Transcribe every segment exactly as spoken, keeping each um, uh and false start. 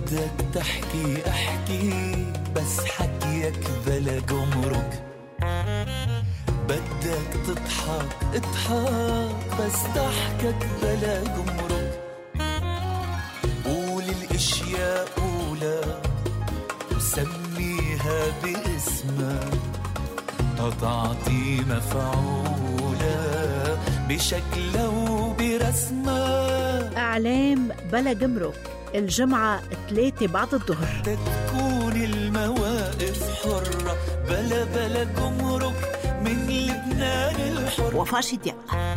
بدك تحكي احكي بس حكيك بلا جمرك، بدك تضحك اضحك بس ضحكك بلا جمرك، قول الاشياء قولها وسميها باسمها تتعطي مفعولة بشكلها وبرسمها. أعلام بلا جمرك الجمعة ثلاثة بعد الظهر. تكون المواقف حرة بلا بلا جمرك من لبنان الحر. وفاء شديق.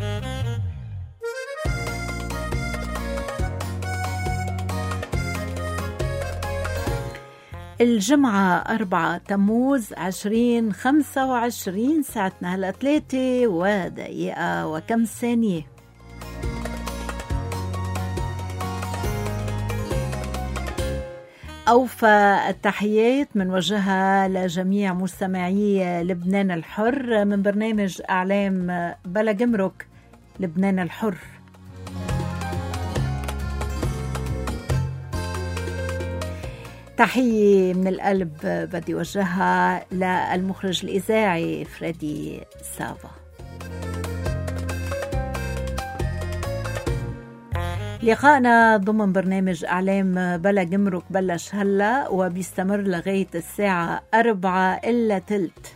الجمعة أربعة تموز عشرين خمسة وعشرين، ساعتنا هلأ ثلاثة ودقيقة وكم ثانية. أوفى التحيات من وجهها لجميع مستمعي لبنان الحر من برنامج أعلام بلا جمرك لبنان الحر. تحية من القلب بدي وجهها للمخرج الإذاعي فريدي سافا. لقاءنا ضمن برنامج أعلام بلا جمرك بلش هلا وبيستمر لغاية الساعة أربعة إلا تلت.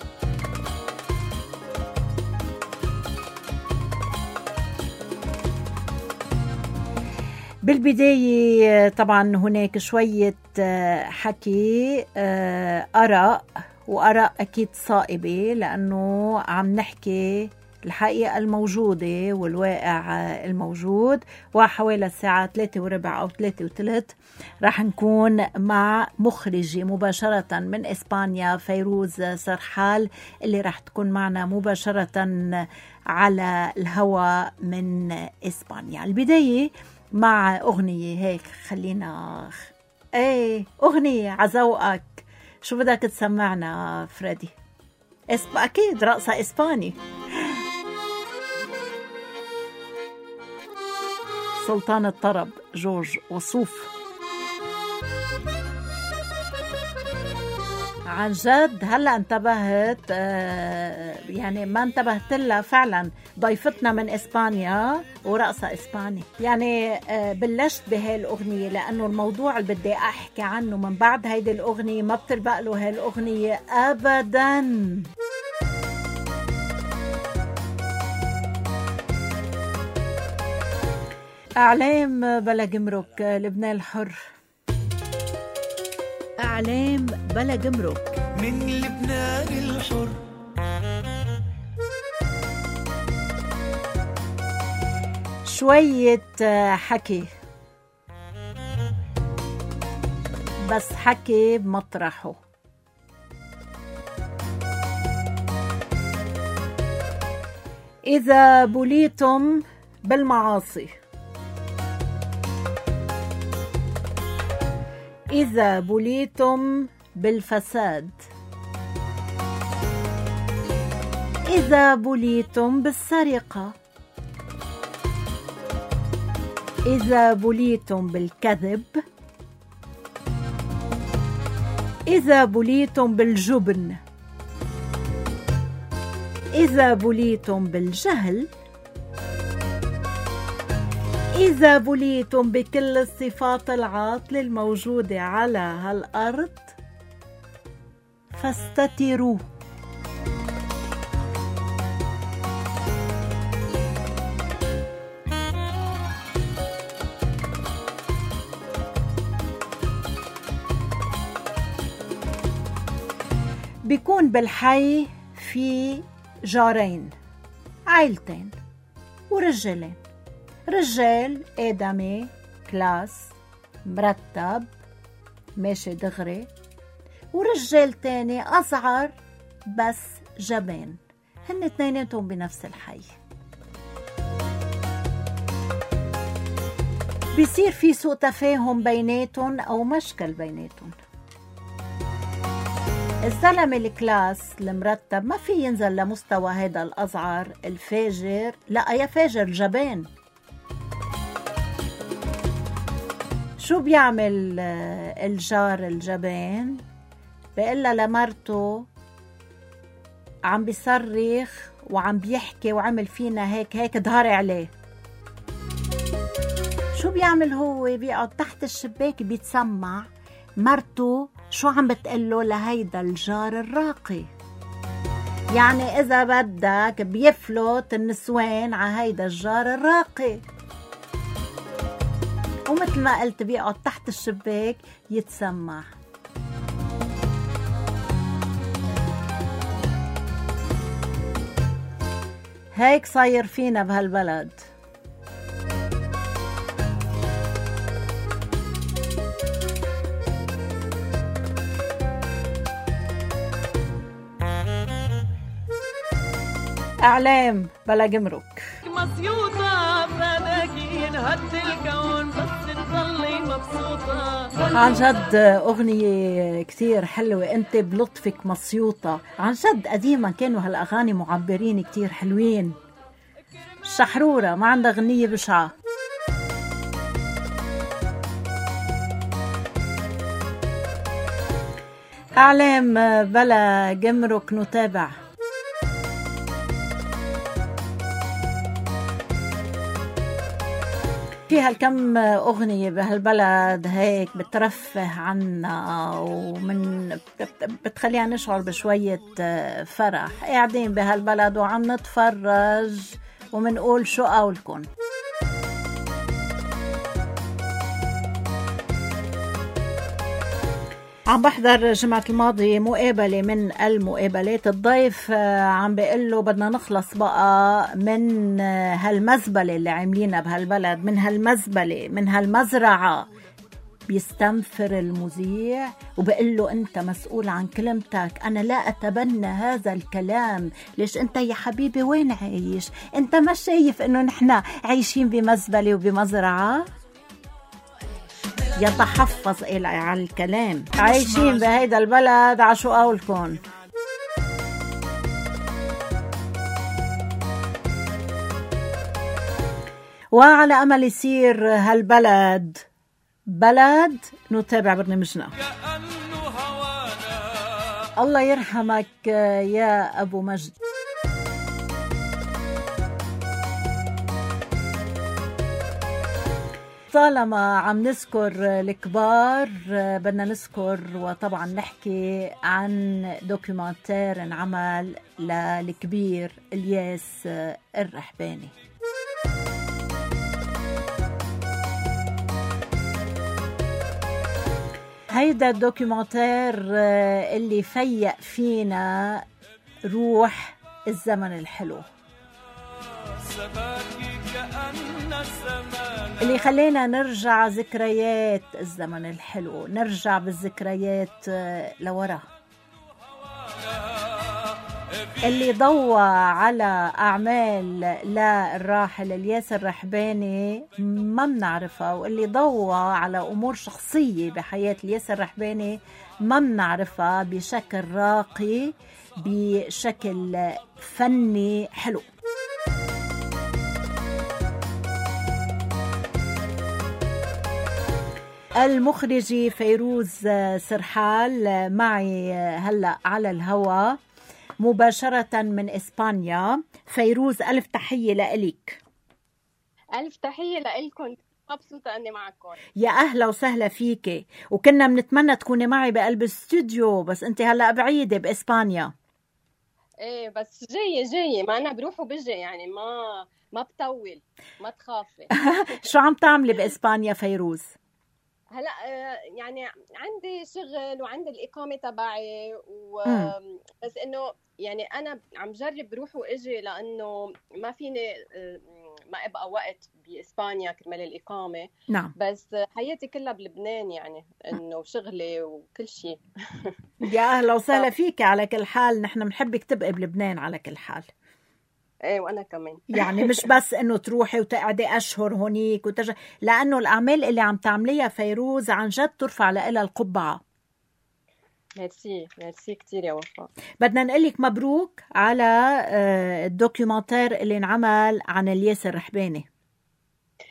بالبداية طبعا هناك شوية حكي، آراء وآراء أكيد صائبة لأنه عم نحكي الحقيقة الموجودة والواقع الموجود. وحوالي الساعة ثلاثة وربع أو ثلاثة وثلث راح نكون مع مخرجي مباشرة من إسبانيا فيروز سرحال اللي راح تكون معنا مباشرة على الهواء من إسبانيا. البداية مع أغنية هيك، خلينا ايه أغنية عزوقك. شو بدك تسمعنا فريدي؟ إسب... أكيد رقصة إسباني. سلطان الطرب جورج وصوف. عن جد هلأ انتبهت، آه يعني ما انتبهت لها فعلا ضيفتنا من إسبانيا ورقصة إسباني. يعني آه بلشت بهاي الأغنية لأنه الموضوع اللي بدي أحكي عنه من بعد هيدي الأغنية ما بتلبق له هاي الأغنية أبداً. أعلام بلا جمرك لبنان الحر. أعلام بلا جمرك من لبنان الحر. شوية حكي بس حكي بمطرحه. إذا بليتم بالمعاصي، إذا بليتم بالفساد، إذا بليتم بالسرقة، إذا بليتم بالكذب، إذا بليتم بالجبن، إذا بليتم بالجهل، إذا بليتم بكل الصفات العاطلة الموجودة على هالأرض فاستتروا. بيكون بالحي في جارين، عائلتين ورجالين. رجال آدمي كلاس مرتب ماشي دغري، ورجال تاني أصغر بس جبان، هن اتنيناتهم بنفس الحي. بيصير في سوء تفاهم بيناتهم أو مشكل بيناتهم. الزلمة الكلاس المرتب ما في ينزل لمستوى هذا الأصغر الفاجر، لا يا فاجر جبان. شو بيعمل آه، الجار الجبان؟ بيقلها لمرته عم بيصرخ وعم بيحكي وعمل فينا هيك هيك ظهري عليه. شو بيعمل هو؟ بيقعد تحت الشباك بيتسمع مرته شو عم بتقله لهيدا الجار الراقي. يعني إذا بدك بيفلت النسوان على هيدا الجار الراقي، ومثل ما قلت بيقعد تحت الشباك يتسمع. هيك صاير فينا بهالبلد. اعلام بلا جمرك. مصيوطة فداكين هد الكون بس تضلي مبسوطة. عن جد أغنية كتير حلوة، أنت بلطفك مصيوطة. عن جد قديما كانوا هالأغاني معبرين كتير حلوين. الشحرورة ما عندها غنية بشعة. أعلام بلا جمرك نتابع. في هالكم أغنية بهالبلد هيك بترفه عنا ومن بتخلينا نشعر بشوية فرح. قاعدين بهالبلد وعم نتفرج ومنقول شو قولكن. عم بحضر جمعة الماضي مقابلة من المقابلات. الضيف عم بيقول له بدنا نخلص بقى من هالمزبلة اللي عاملينها بهالبلد، من هالمزبلة، من هالمزرعة. بيستنفر المذيع وبقول له أنت مسؤول عن كلمتك، أنا لا أتبنى هذا الكلام. ليش أنت يا حبيبي وين عايش؟ أنت ما شايف أنه نحن عايشين بمزبلة وبمزرعة؟ يتحفظ إلى على الكلام. عايشين بهيدا البلد عشو قولكن. وعلى أمل يصير هالبلد بلد نتابع برنامجنا. الله يرحمك يا أبو مجد. طالما عم نذكر الكبار بدنا نذكر وطبعا نحكي عن دوكيومنتير انعمل للكبير الياس الرحباني. هيدا الدوكيومنتير اللي فيق فينا روح الزمن الحلو، اللي خلينا نرجع ذكريات الزمن الحلو، نرجع بالذكريات لورا، اللي ضوى على أعمال للراحل الياس الرحباني ما بنعرفها، واللي ضوى على أمور شخصية بحياة الياس الرحباني ما بنعرفها بشكل راقي، بشكل فني حلو. المخرجة فيروز سرحال معي هلأ على الهواء مباشرة من إسبانيا. فيروز ألف تحية لإلك. ألف تحية لإلكم، مبسوطة أني معكم. يا أهلا وسهلا فيكي، وكنا بنتمنى تكوني معي بقلب الاستوديو بس أنت هلأ بعيدة بإسبانيا. إيه بس جاية جاية، ما أنا بروح وبجي يعني، ما ما بطول، ما تخافي. شو عم تعملي بإسبانيا فيروز؟ هلا يعني عندي شغل وعندي الإقامة تبعي و... بس إنه يعني أنا عم جرب بروح وإجي لأنه ما فيني ما أبقى وقت بإسبانيا كرمال الإقامة. نعم. بس حياتي كلها بلبنان يعني، إنه شغلي وكل شيء. يا أهلا وسهلا فيك. على كل حال نحن بنحبك تبقي بلبنان على كل حال. ايه وانا كمان. يعني مش بس انه تروحي وتقعدي اشهر هونيك وترجع، لانه الاعمال اللي عم تعمليها فيروز عن جد ترفع لها القبعه. ميرسي ميرسي كتير يا وفاء. بدنا نقلك مبروك على الدوكيومنتير اللي انعمل عن الياس الرحباني.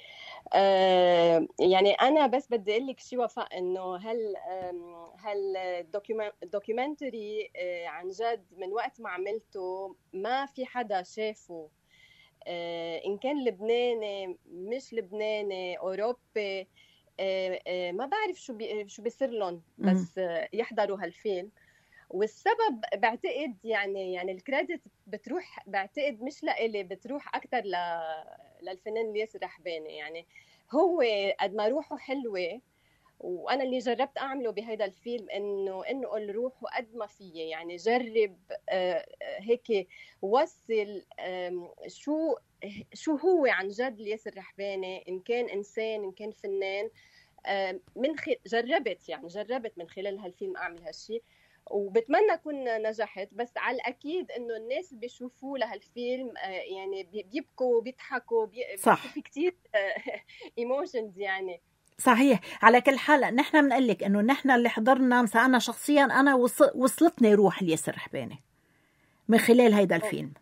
آه يعني انا بس بدي اقول لك شيء وفاء، انه هل هل الدوكيومنتري آه عن جد من وقت ما عملته ما في حدا شافه، آه ان كان لبناني مش لبناني اوروبي، آه آه ما بعرف شو بي شو بيصير لهم بس آه يحضروا هالفيلم. والسبب بعتقد يعني يعني الكريدت بتروح بعتقد مش لإلي، بتروح اكثر ل للفنان الياس الرحباني. يعني هو قد ما روحه حلوه، وانا اللي جربت اعمله بهذا الفيلم انه انه اقول روحه قد ما فيه، يعني جرب آه هيك وصل شو شو هو عن جد الياس الرحباني، ان كان انسان ان كان فنان. من خل... جربت يعني جربت من خلال هالفيلم اعمل هالشيء، وبتمنى اكون نجحت. بس على الاكيد انه الناس اللي بيشوفوه لهالفيلم يعني بيبكوا بيضحكوا بي... صح. في كتير ايموشنز يعني. صحيح. على كل حال نحن بنقول لك انه نحن اللي حضرنا، مثلا انا شخصيا انا وص... وصلتني روح الياس الرحباني من خلال هيدا الفيلم.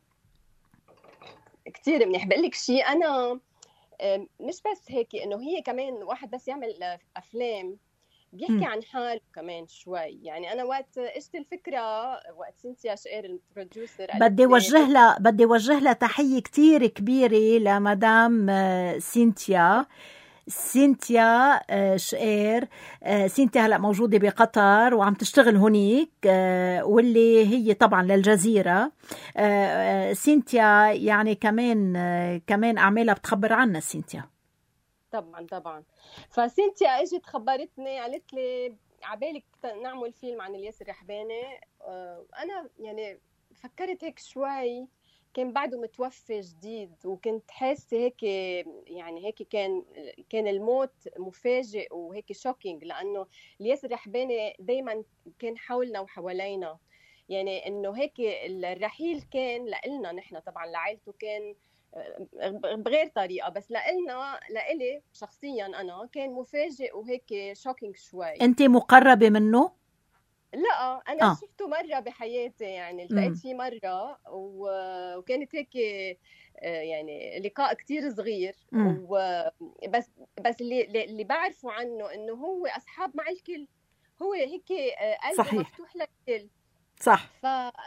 كتير منيح. بقول لك شيء، انا مش بس هيك انه هي كمان واحد بس يعمل افلام بيحكي م. عن حاله كمان شوي. يعني انا وقت اجت الفكره، وقت سينتيا شقير البروديوسر بدي وجه لها بدي وجه لها تحيه كتير كبيره لمدام سينتيا سينتيا شقير. سينتيا هلا موجوده بقطر وعم تشتغل هنيك، واللي هي طبعا للجزيره. سينتيا يعني كمان كمان اعمالها بتخبر عنا سينتيا. طبعا طبعا. فسينتيا اجت خبرتني قالت لي عبالك نعمل فيلم عن الياس الرحباني. انا يعني فكرت هيك شوي، كان بعده متوفى جديد وكنت حاسه هيك يعني هيك كان كان الموت مفاجئ وهيك شوكينج، لانه الياس الرحباني دائما كان حولنا وحوالينا. يعني انه هيك الرحيل كان لنا نحن طبعا لعائلته كان بغير طريقه، بس لنا لإلي شخصيا انا كان مفاجئ وهيك شوكينج شوي. انت مقربه منه؟ لا انا آه. شفته مره بحياتي، يعني التقيت فيه مره وكانت هيك يعني لقاء كتير صغير. وبس بس اللي اللي بعرفه عنه انه هو اصحاب مع الكل، هو هيك قلبه مفتوح للكل. صح. ف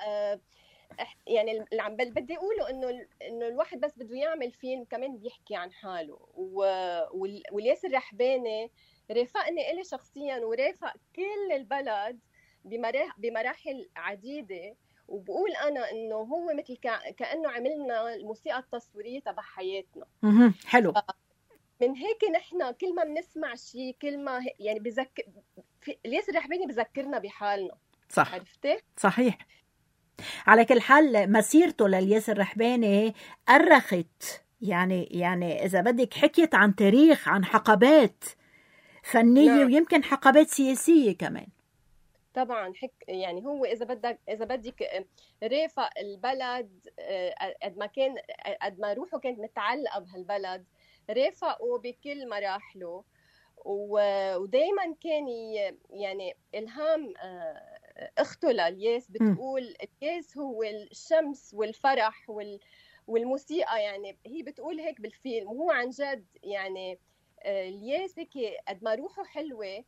يعني اللي عم بدي اقوله انه انه الواحد بس بده يعمل فيلم كمان بيحكي عن حاله. والياس الرحباني رافقني إلي شخصيا ورافق كل البلد بمراحل عديدة. وبقول أنا إنه هو مثل كأنه عملنا الموسيقى التصويرية تبع حياتنا. حلو. من هيك نحن كل ما بنسمع شيء كل ما يعني بذكر الياس الرحباني بذكرنا بحالنا. صح. عرفتي؟ صحيح. على كل حال مسيرته للياس الرحباني أرخت، يعني يعني إذا بدك حكيت عن تاريخ، عن حقبات فنية. نعم. ويمكن حقبات سياسية كمان. طبعا حك يعني هو اذا بدك اذا بدك رافق البلد قد ما كان قد ما روحه كانت متعلقه بهالبلد، رافقه بكل مراحله. ودائما كان يعني الهام اخته للياس بتقول الياس هو الشمس والفرح وال والموسيقى. يعني هي بتقول هيك بالفيلم، وهو عن جد يعني الياس هيك قد ما روحه حلوه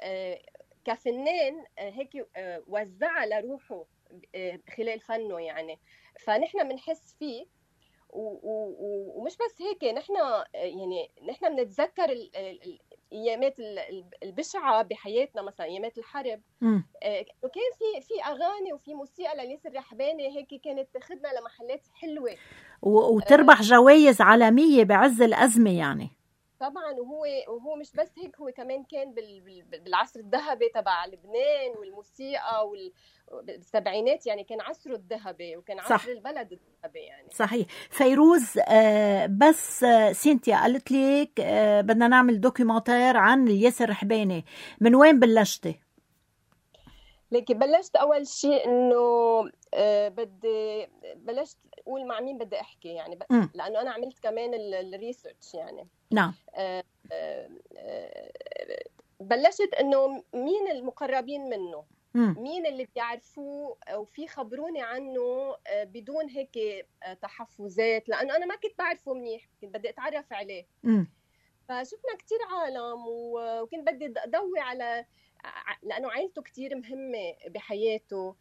كفنان هيك وزع لروحه خلال فنه. يعني فنحن بنحس فيه. ومش بس هيك، نحن يعني نحن بنتذكر الايامات البشعه بحياتنا، مثلا ايامات الحرب. وكان في في اغاني وفي موسيقى للياس الرحباني هيك كانت تاخذنا لمحلات حلوه وتربح جوائز عالميه بعز الازمه يعني. طبعا. وهو وهو مش بس هيك، هو كمان كان بالعصر الذهبي تبع لبنان والموسيقى والسبعينات، يعني كان عصره الذهبي وكان عصر صح. البلد الذهبي يعني. صحيح. فيروز، آه بس آه سينتيا قالت لك آه بدنا نعمل دوكيومنتير عن الياس الرحباني، من وين بلشتي؟ لكن بلشت اول شيء انه آه بدي بلشت اقول مع مين بدي احكي يعني ب... لانه انا عملت كمان الريسيرش يعني. نعم. آه آه آه بلشت انه مين المقربين منه، م. مين اللي بيعرفوه وفي خبروني عنه بدون هيك تحفظات، لانه انا ما كنت بعرفه منيح، كنت بدي اتعرف عليه. م. فشفنا كتير عالم، وكنت بدي ضوي على، لأنه عائلته كتير مهمة بحياته،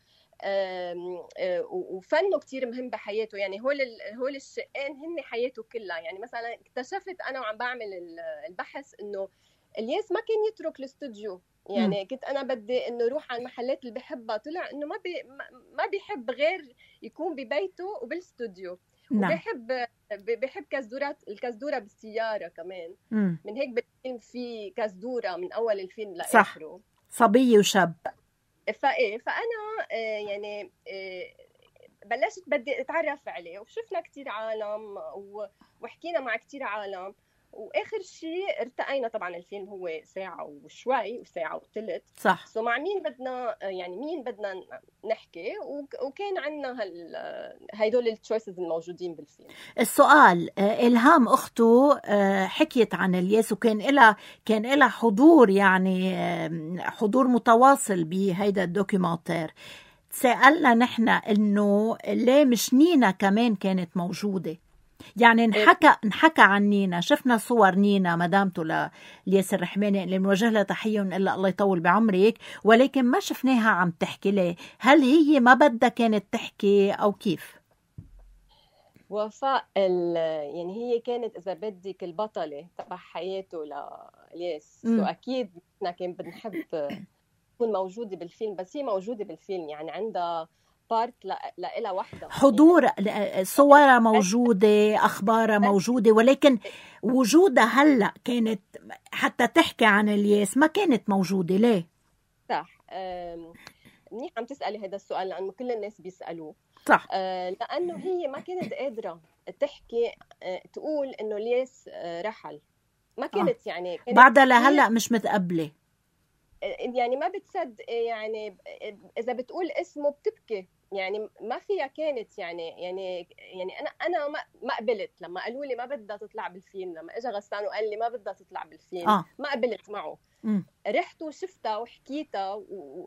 وفنه كتير مهم بحياته. يعني هول هول الشقين هن حياته كلها. يعني مثلا اكتشفت أنا وعم بعمل البحث إنه الياس ما كان يترك الاستوديو. يعني م. كنت أنا بدي إنه روح على المحلات اللي بحبها، طلع إنه ما بي ما بيحب غير يكون ببيته وبالاستوديو. نعم. وبيحب بيحب كزدورات، الكزدورة بالسيارة كمان. م. من هيك بالفيلم في كزدورة من أول الفيلم لآخره، صبي وشاب. فايه فانا يعني بلشت بدي اتعرف عليه، وشفنا كتير عالم وحكينا مع كتير عالم، واخر شيء ارتقينا. طبعا الفيلم هو ساعه وشوي وساعه وثلث، صح. سو مع مين بدنا يعني مين بدنا نحكي، وكان عندنا هيدول التشويسز الموجودين بالفيلم. السؤال، إلهام أخته حكيت عن الياس، وكان لها كان لها حضور، يعني حضور متواصل بهيدا الدوكيومنتير. سألنا نحن إنه ليه مش نينا كمان كانت موجودة؟ يعني انحكى انحكى عن نينا، شفنا صور نينا مدامته للياس الرحباني اللي بنوجه لها تحية إلا الله يطول بعمرك، ولكن ما شفناها عم تحكي ليه. هل هي ما بدها كانت تحكي أو كيف؟ وفاء يعني هي كانت إذا بدك البطلة تبع حياته للياس، سو أكيد إحنا كان بنحب تكون موجودة بالفيلم، بس هي موجودة بالفيلم. يعني عندها بارت لإلها وحدة، حضور، يعني صورها موجودة، أخبارها موجودة، ولكن وجودها هلأ كانت حتى تحكي عن الياس ما كانت موجودة. ليه؟ صح. منيح عم تسألي هذا السؤال، لأنه كل الناس بيسألوه. صح. آه لأنه هي ما كانت قادرة تحكي، آه تقول إنه الياس آه رحل. ما كانت آه. يعني كانت بعدها لهلأ مش متقبلة، يعني ما بتصدق. يعني إذا بتقول اسمه بتبكي. يعني ما فيها كانت يعني يعني يعني انا انا ما ما قبلت لما قالوا لي ما بدها تطلع بالفيلم. لما اجى غسان وقال لي ما بدها تطلع بالفيلم آه. ما قبلت معه. م. رحت وشفتها وحكيتها و...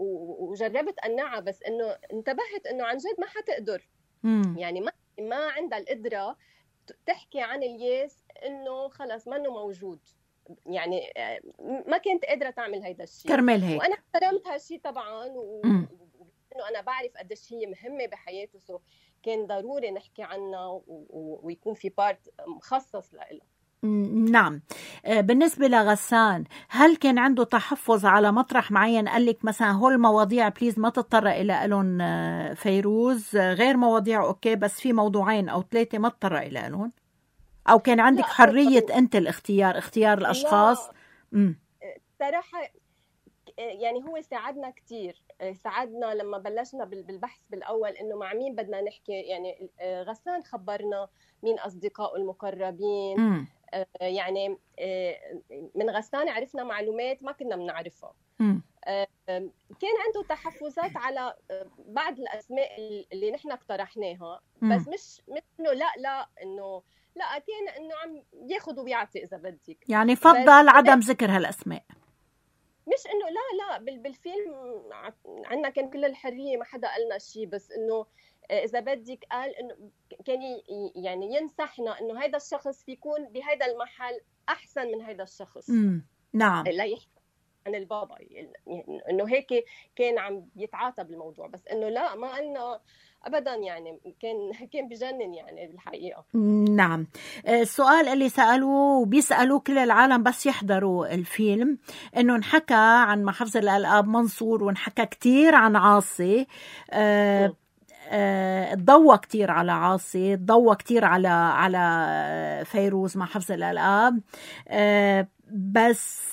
وجربت انعها، بس انه انتبهت انه عن جد ما حتقدر. م. يعني ما ما عندها القدره تحكي عن الياس انه خلص ما انه موجود. يعني ما كنت قادره تعمل هيدا الشيء كرمال هيك. وانا احترمت هالشيء طبعا، و... م. انه انا بعرف قديش هي مهمه بحياته، سو كان ضروري نحكي عنها و... و... ويكون في بارت مخصص لها. نعم. بالنسبة لغسان، هل كان عنده تحفظ على مطرح معين؟ قال لك مثلا هول المواضيع بليز ما تضطر إلى لهم فيروز، غير مواضيع أوكي، بس في موضوعين أو ثلاثة ما تضطر إلى لهم؟ أو كان عندك حرية أنت الاختيار، اختيار الأشخاص؟ امم صراحة يعني هو ساعدنا كتير. ساعدنا لما بلشنا بالبحث بالأول إنه مع مين بدنا نحكي. يعني غسان خبرنا مين أصدقائه المقربين. م. يعني من غسان عرفنا معلومات ما كنا بنعرفها. م. كان عنده تحفظات على بعض الأسماء اللي نحن اقترحناها، بس مش مش إنه لا لا إنه لا، كان إنه عم ياخد ويعطي إذا بدك. يعني فضل عدم ذكر هالأسماء، مش انه لا لا بالفيلم عندنا كان كل الحريه، ما حدا قالنا شيء، بس انه اذا بدك قال انه كان يعني ينصحنا انه هذا الشخص بيكون بهذا المحل احسن من هذا الشخص. امم نعم. لا يحكي عن البابا، يعني انه هيك كان عم يتعاطى بالموضوع، بس انه لا ما قالنا ابدا. يعني كان كان بجنن يعني بالحقيقه. نعم. السؤال اللي سالوه وبيسالوه كل العالم بس يحضروا الفيلم، انه انحكى عن محافظ الالقاب منصور، وانحكى كتير عن عاصي. أه أه ضوى كتير على عاصي، ضوى كتير على على فيروز محافظ الالقاب. أه بس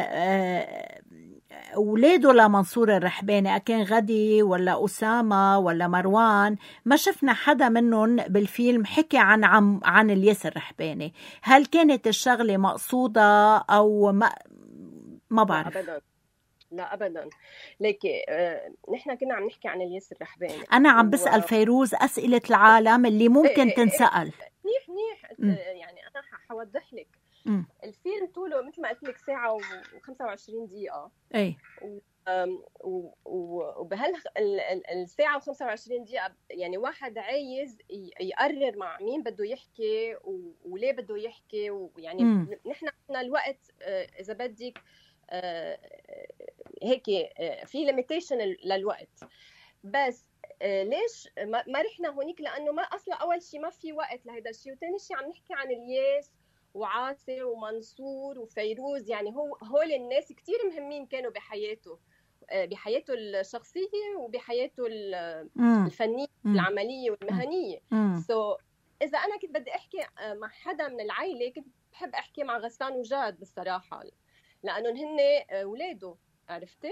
أه ولاده لمنصور الرحباني، أكان غدي ولا أسامة ولا مروان، ما شفنا حدا منهم بالفيلم حكي عن عم عن الياس الرحباني. هل كانت الشغلة مقصودة أو ما ما بعرف؟ لا أبدا، لا أبدا. ليكي آه، نحن كنا عم نحكي عن الياس الرحباني. أنا عم بسأل و... فيروز أسئلة العالم اللي ممكن إيه تنسأل. منيح منيح. يعني أنا حوضح لك. م. الفيلم طوله مثل ما قلت لك ساعة وخمسة وعشرين دقيقة. اي وبهالساعة وخمسة وعشرين دقيقة يعني واحد عايز يقرر مع مين بده يحكي وليه بده يحكي، ويعني نحن عندنا الوقت إذا بدك هيك في ليميتيشن للوقت، بس ليش ما رحنا هونيك؟ لأنه ما أصلا أول شيء ما في وقت لهذا الشيء، وثاني شيء عم نحكي عن الياس وعاصي ومنصور وفيروز، يعني هو هول الناس كتير مهمين كانوا بحياته بحياته الشخصية وبحياته الفنية العملية والمهنية. سو so, إذا أنا كنت بدي أحكي مع حدا من العائلة كنت بحب أحكي مع غسان وجاد بالصراحة، لأنه هن أولاده، عرفتي؟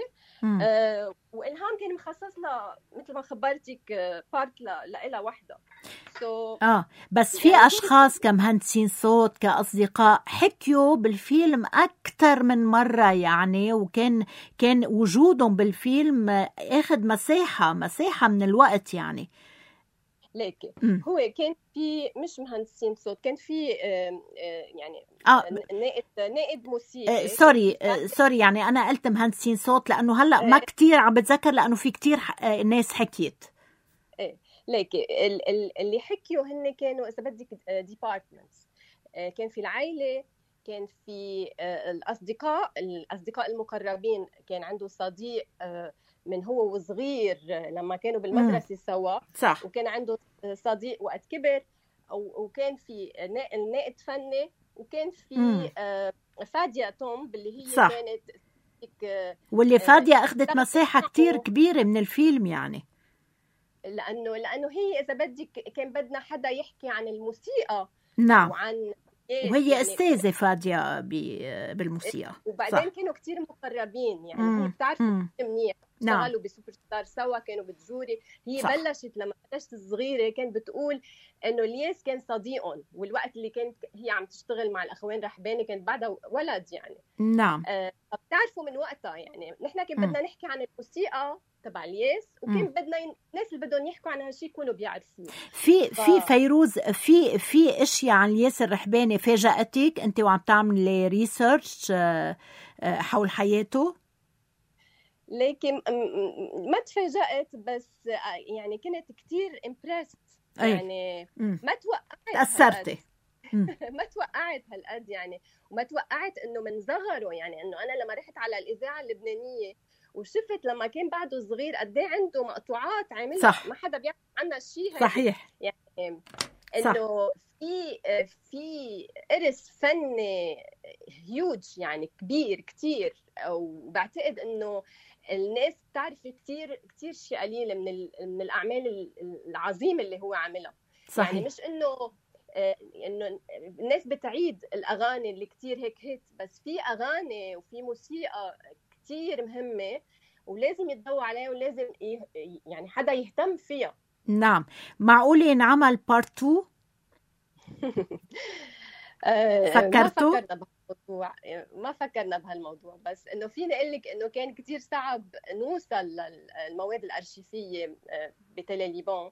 آه وإلهام كان مخصص لها مثل ما خبرتك بارت لها وحدة. so, آه بس في يعني أشخاص كمهندسين صوت كأصدقاء حكيوا بالفيلم أكثر من مرة يعني، وكان كان وجودهم بالفيلم أخذ مساحة مساحة من الوقت يعني. ليكي هو كان في مش مهندسين صوت، كان في يعني آه. نائد نائد موسيقى. آه سوري آه سوري يعني أنا قلت مهندسين صوت لأنه هلأ ما كتير عم بتذكر، لأنه في كتير ناس حكيت. إيه ليكي اللي حكيوا هن كانوا إذا بدك ديبارتمنتس، كان في العائلة، كان في الأصدقاء الأصدقاء المقربين، كان عنده صديق من هو وصغير لما كانوا بالمدرسة سوا، صح. وكان عنده صديق وقت كبر، وكان في النائد فني، وكان في مم. فادية توم اللي هي صح. كانت واللي فادية أخذت مساحة كتير كبيرة من الفيلم يعني، لأنه لأنه هي إذا بدك كان بدنا حدا يحكي عن الموسيقى. نعم. وعن وهي يعني استاذة فادية بالموسيقى. وبعدين صح. كانوا كتير مقربين يعني، مم. هي بتعرف منيح، اشتغلوا نعم. بسوبر ستار سوا، كانوا بتزوري. هي صح. بلشت لما بلشت صغيرة كانت بتقول إنه الياس كان صديقهم، والوقت اللي كانت هي عم تشتغل مع الأخوين رحباني كانت بعدها ولد يعني. نعم. آه بتعرفوا من وقتها يعني نحن كان بدنا نحكي عن الموسيقى تبع الياس، وكان بدنا الناس اللي بدهم يحكوا عن هالشيء يكونوا بيعرفوه. في ف... في فيروز في في اشياء عن الياس الرحباني فاجأتك انت وعم تعملي ريسيرش حول حياته؟ لكن ما تفاجأت، بس يعني كنت كتير امبرست يعني. م. ما توقعت تأثرتي ما توقعت هالقد يعني، وما توقعت انه من صغره يعني، انه انا لما رحت على الإذاعة اللبنانية وشفت لما كان بعده صغير قد ايه عنده مقطوعات عاملها ما حدا بيعرف عنها شيء. صحيح. يعني انه في في إرث فني هيوج يعني كبير كتير، وبعتقد انه الناس بتعرف كتير كتير شيء قليل من من الاعمال العظيمه اللي هو عاملها. صحيح. يعني مش انه انه الناس بتعيد الاغاني اللي كتير هيك هيت، بس في اغاني وفي موسيقى كتير مهمة ولازم يتضوى عليها، ولازم يعني حدا يهتم فيها. نعم. معقول ينعمل بارت تو؟ فكرتوا؟ ما فكرنا بهالموضوع ما فكرنا بهالموضوع بس إنه فيني أقول لك إنه كان كتير صعب نوصل للمواد الأرشيفية بتل ليبان،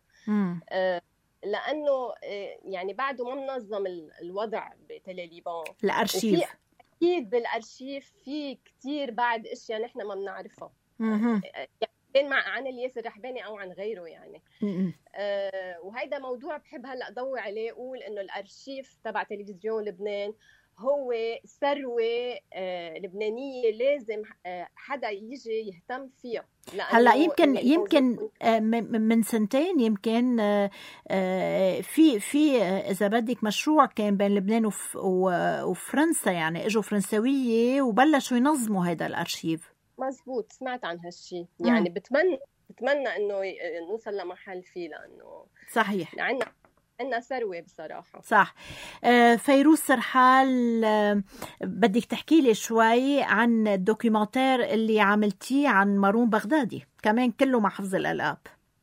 لأنه يعني بعده ما منظم الوضع بتل ليبان. الأرشيف أكيد بالأرشيف في كتير بعد أشياء نحن ما بنعرفها، يعني كان مع عن الياس الرحباني أو عن غيره يعني. آه وهيدا موضوع بحب هلأ أضوي عليه، أقول إنه الأرشيف تبع تلفزيون لبنان هو ثروة آه لبنانية، لازم آه حدا يجي يهتم فيها. هلا يمكن يمكن من سنتين يمكن في في اذا بدك مشروع كان بين لبنان وفرنسا، يعني اجوا فرنسويه وبلشوا ينظموا هذا الارشيف. مزبوط، سمعت عن هالشيء يعني. م. بتمنى بتمنى انه نوصل لمحل فيه، لانه صحيح عندنا عندنا ثروه بصراحه. صح. فيروز سرحال، بدك تحكي لي شوي عن الدوكيومنتير اللي عملتيه عن مارون بغدادي، كمان كله مع حفظ الالقاب.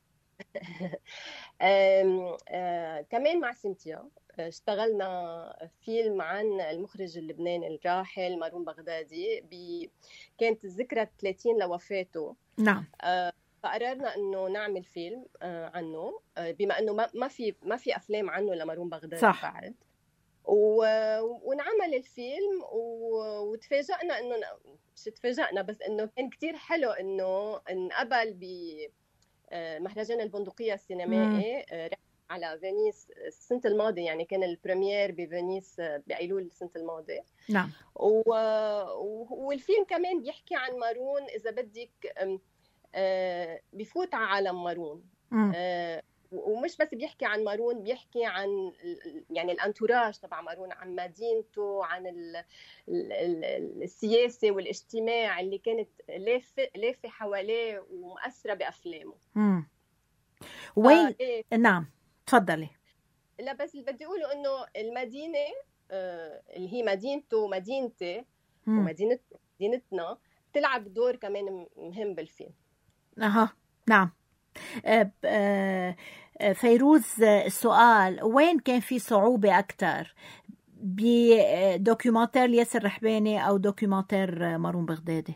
كمان مع سنتيا اشتغلنا فيلم عن المخرج اللبناني الراحل مارون بغدادي، ب... كانت الذكرى ثلاثين لوفاته. نعم. فقررنا انه نعمل فيلم عنه، بما انه ما في ما في افلام عنه لمارون بغدادي. صح. بعد ونعمل الفيلم وتفاجأنا انه مش تفاجأنا بس انه كان كتير حلو انه انقبل بمهرجان البندقية السينمائي على فينيس السنة الماضية. يعني كان البريمير بفينيس بأيلول السنة الماضية. نعم. والفيلم كمان بيحكي عن مارون، إذا بدك بيفوت على عالم مارون. ومش بس بيحكي عن مارون، بيحكي عن يعني الانتوراج تبع مارون، عن مدينته، عن ال ال السياسة والاجتماع اللي كانت لافة لافة حواليه ومؤثرة بأفلامه. امم وين إيه؟ نعم تفضلي. لا بس اللي بدي أقوله إنه المدينة آه اللي هي مدينته ومدينتي ومدينة مدينتنا تلعب دور كمان مهم بالفيلم. أها نعم. فيروز، السؤال وين كان في صعوبة أكتر، بدوكيومنتير ياسر رحباني أو دوكيومنتير مارون بغدادي؟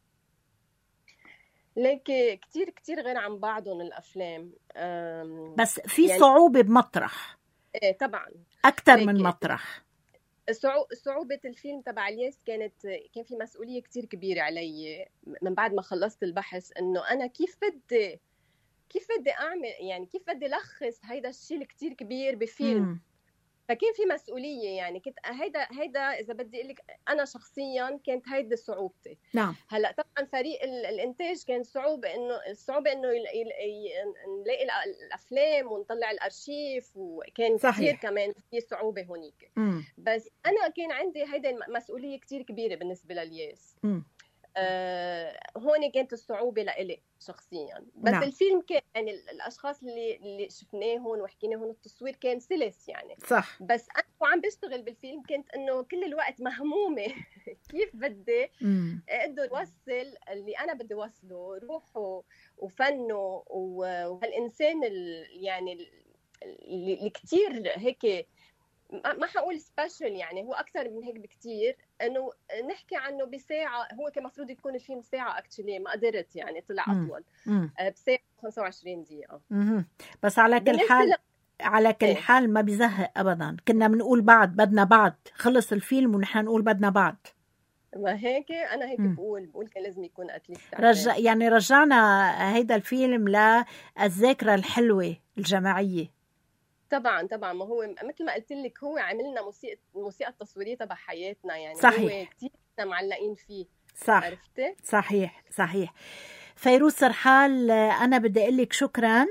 لكن كتير كتير غير عن بعضهم الأفلام، بس في يعني صعوبة بمطرح. إيه طبعا أكتر من مطرح. صعوبة الفيلم تبع الياس كانت كان في مسؤولية كتير كبيرة علي من بعد ما خلصت البحث، إنه أنا كيف بدي كيف بدي أعمل يعني كيف بدي لخص هيدا الشيء الكتير كبير بفيلم. مم. فكان في مسؤولية. يعني كنت هيدا هيدا إذا بدي أقول لك أنا شخصيا كانت هيدا صعوبتي. نعم. هلا طبعا فريق الإنتاج كان صعوبة إنه الصعوبة إنه نلاقي الأفلام ونطلع الأرشيف، وكان صحيح. كتير كمان في صعوبة هونيك. مم. بس أنا كان عندي هيدا مسؤولية كتير كبيرة بالنسبة للياس. مم. آه هون كانت الصعوبة لإلي شخصيا. بس نعم. الفيلم كان يعني الأشخاص اللي اللي شفناهم وحكيناهم التصوير كان سلس يعني. صح. بس أنا وعم بشتغل بالفيلم كنت إنه كل الوقت مهمومة كيف بدي أقدر أوصل اللي أنا بدي أوصله، روحه وفنه وهالإنسان يعني اللي كتير هيك ما حقول سبيشال، يعني هو أكثر من هيك بكتير، إنه نحكي عنه بساعة. هو كان مفروض يكون الفيلم ساعة أكتشلي، ما قدرت يعني طلع أطول بساعة خمسة وعشرين دقيقة. مم. بس على كل حال ل... على كل إيه؟ حال ما بيزهق أبدا. كنا بنقول بعد بدنا بعد، خلص الفيلم ونحن نقول بدنا بعد. ما هيك أنا هيك مم. بقول بقول كان لازم يكون أتليست رجع يعني رجعنا هيدا الفيلم للذاكرة الحلوة الجماعية. طبعا طبعا. ما هو مثل ما قلت لك هو عملنا موسيقى الموسيقى التصويريه تبع حياتنا، يعني صحيح. هو كثير معلقين فيه. صح. عرفتي؟ صحيح صحيح. فيروز سرحال، انا بدي اقول لك شكرا.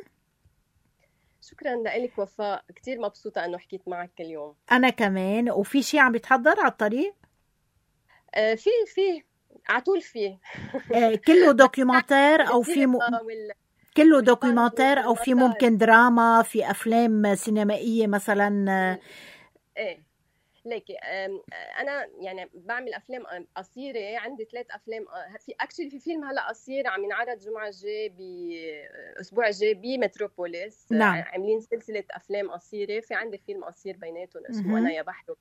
شكرا لك وفاء، كثير مبسوطه انه حكيت معك اليوم. انا كمان. وفي شيء عم بيتحضر على الطريق؟ آه في في على طول في آه كله دوكيومنتير او في م... كله دوكيومنتير او في ممكن دراما، في افلام سينمائيه مثلا؟ ايه ليكي انا يعني بعمل افلام قصيره، عندي ثلاث افلام. في اكشلي في فيلم هلا قصير عم ينعرض الجمعه الجاي باسبوع الجاي بمتروبوليس. نعم. عاملين سلسله افلام قصيره، في عندي فيلم قصير بيناتهم اسمه انا يا بحر.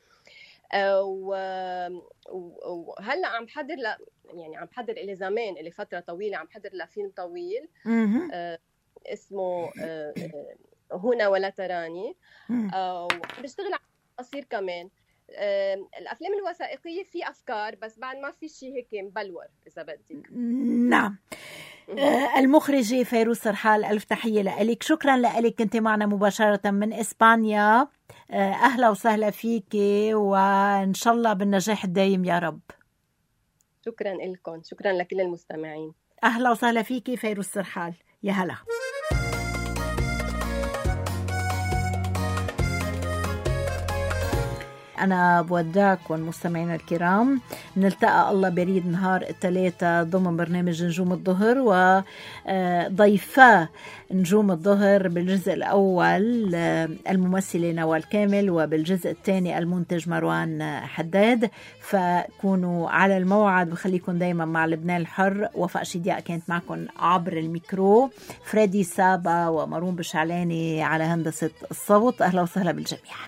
وهلا عم بحضر ل يعني عم بحضر الى زمان الى فتره طويله عم بحضر لفيلم طويل آه اسمه آه هنا ولا تراني. آه وبشتغل على قصير كمان. آه الافلام الوثائقيه في افكار بس بعد ما في شيء هيك مبلور اذا بدك. نعم. آه المخرجه فيروز سرحال، الف تحيه لك. شكرا لك، كنت معنا مباشره من اسبانيا. آه اهلا وسهلا فيكي، وان شاء الله بالنجاح الدايم يا رب. شكرا لكم، شكرا لكل المستمعين. اهلا وسهلا فيكي فيروز سرحال، يا هلا. أنا بودعكم مستمعينا الكرام، نلتقى الله بريد نهار الثلاثاء ضمن برنامج نجوم الظهر، وضيفا نجوم الظهر بالجزء الأول الممثلة نوال كامل، وبالجزء الثاني المنتج مروان حداد. فكونوا على الموعد، وخليكم دايما مع لبنان الحر. وفاء شدياء كانت معكم عبر الميكرو، فريدي سابا ومارون بشعلاني على هندسة الصوت. أهلا وسهلا بالجميع.